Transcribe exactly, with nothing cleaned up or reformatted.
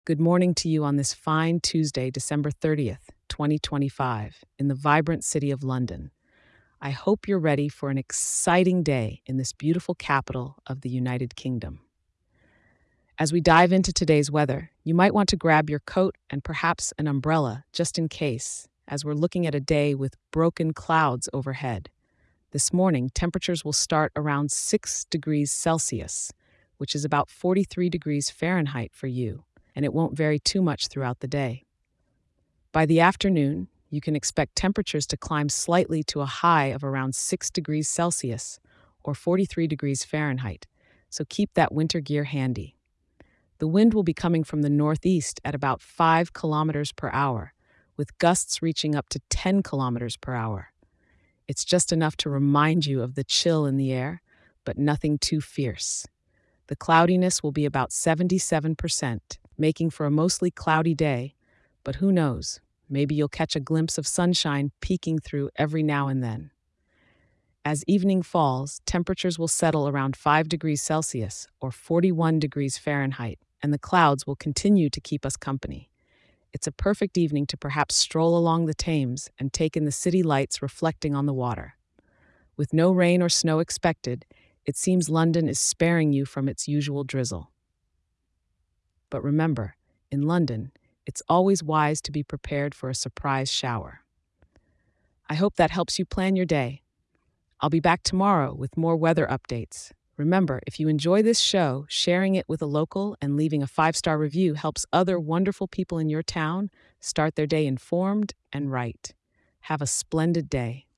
Good morning to you on this fine Tuesday, December thirtieth, twenty twenty-five, in the vibrant city of London. I hope you're ready for an exciting day in this beautiful capital of the United Kingdom. As we dive into today's weather, you might want to grab your coat and perhaps an umbrella just in case, as we're looking at a day with broken clouds overhead. This morning, temperatures will start around six degrees Celsius, which is about forty-three degrees Fahrenheit for you, and it won't vary too much throughout the day. By the afternoon, you can expect temperatures to climb slightly to a high of around six degrees Celsius or forty-three degrees Fahrenheit, so keep that winter gear handy. The wind will be coming from the northeast at about five kilometers per hour, with gusts reaching up to ten kilometers per hour. It's just enough to remind you of the chill in the air, but nothing too fierce. The cloudiness will be about seventy-seven percent, making for a mostly cloudy day, but who knows, maybe you'll catch a glimpse of sunshine peeking through every now and then. As evening falls, temperatures will settle around five degrees Celsius or forty-one degrees Fahrenheit, and the clouds will continue to keep us company. It's a perfect evening to perhaps stroll along the Thames and take in the city lights reflecting on the water. With no rain or snow expected, it seems London is sparing you from its usual drizzle. But remember, in London, it's always wise to be prepared for a surprise shower. I hope that helps you plan your day. I'll be back tomorrow with more weather updates. Remember, if you enjoy this show, sharing it with a local and leaving a five-star review helps other wonderful people in your town start their day informed and right. Have a splendid day.